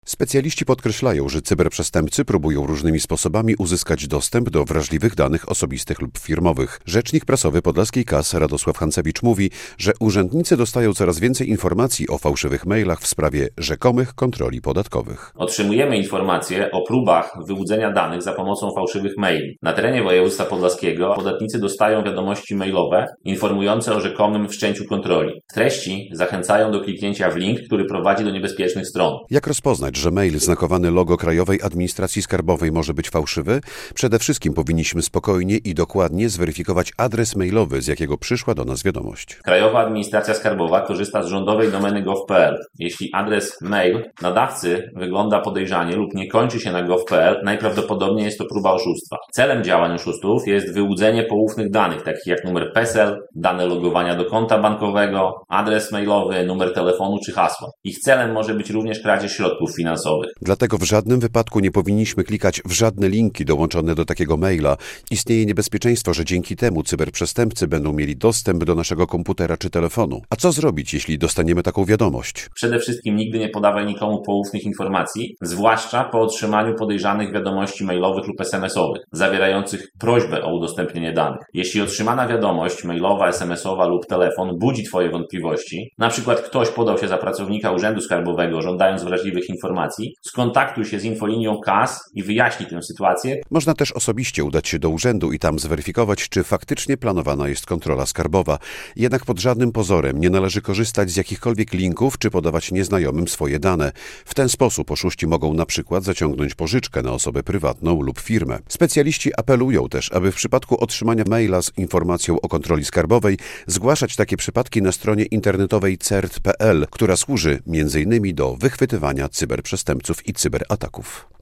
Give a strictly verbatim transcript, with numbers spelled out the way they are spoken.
Specjaliści podkreślają, że cyberprzestępcy próbują różnymi sposobami uzyskać dostęp do wrażliwych danych osobistych lub firmowych. Rzecznik prasowy Podlaskiej K A S Radosław Hancewicz mówi, że urzędnicy dostają coraz więcej informacji o fałszywych mailach w sprawie rzekomych kontroli podatkowych. Otrzymujemy informacje o próbach wyłudzenia danych za pomocą fałszywych maili. Na terenie województwa podlaskiego podatnicy dostają wiadomości mailowe informujące o rzekomym wszczęciu kontroli. Treści zachęcają do kliknięcia w link, który prowadzi do niebezpiecznych stron. Jak rozpoznać, że mail znakowany logo Krajowej Administracji Skarbowej może być fałszywy? Przede wszystkim powinniśmy spokojnie i dokładnie zweryfikować adres mailowy, z jakiego przyszła do nas wiadomość. Krajowa Administracja Skarbowa korzysta z rządowej domeny gov kropka p l. Jeśli adres mail nadawcy wygląda podejrzanie lub nie kończy się na gov kropka p l, najprawdopodobniej jest to próba oszustwa. Celem działań oszustów jest wyłudzenie poufnych danych, takich jak numer PESEL, dane logowania do konta bankowego, adres mailowy, numer telefonu czy hasło. Ich celem może być również kradzież środków finansowych. Dlatego w żadnym wypadku nie powinniśmy klikać w żadne linki dołączone do takiego maila. Istnieje niebezpieczeństwo, że dzięki temu cyberprzestępcy będą mieli dostęp do naszego komputera czy telefonu. A co zrobić, jeśli dostaniemy taką wiadomość? Przede wszystkim nigdy nie podawaj nikomu poufnych informacji, zwłaszcza po otrzymaniu podejrzanych wiadomości mailowych lub es em es owych, zawierających prośbę o udostępnienie danych. Jeśli otrzymana wiadomość mailowa, es em es owa lub telefon budzi Twoje wątpliwości, na przykład ktoś podał się za pracownika Urzędu Skarbowego, żądając wrażliwych informacji, skontaktuj się z infolinią K A S i wyjaśnij tę sytuację. Można też osobiście udać się do urzędu i tam zweryfikować, czy faktycznie planowana jest kontrola skarbowa. Jednak pod żadnym pozorem nie należy korzystać z jakichkolwiek linków czy podawać nieznajomym swoje dane. W ten sposób oszuści mogą na przykład zaciągnąć pożyczkę na osobę prywatną lub firmę. Specjaliści apelują też, aby w przypadku otrzymania maila z informacją o kontroli skarbowej zgłaszać takie przypadki na stronie internetowej cert kropka p l, która służy między innymi do wychwytywania cyberprzestępców i cyberataków.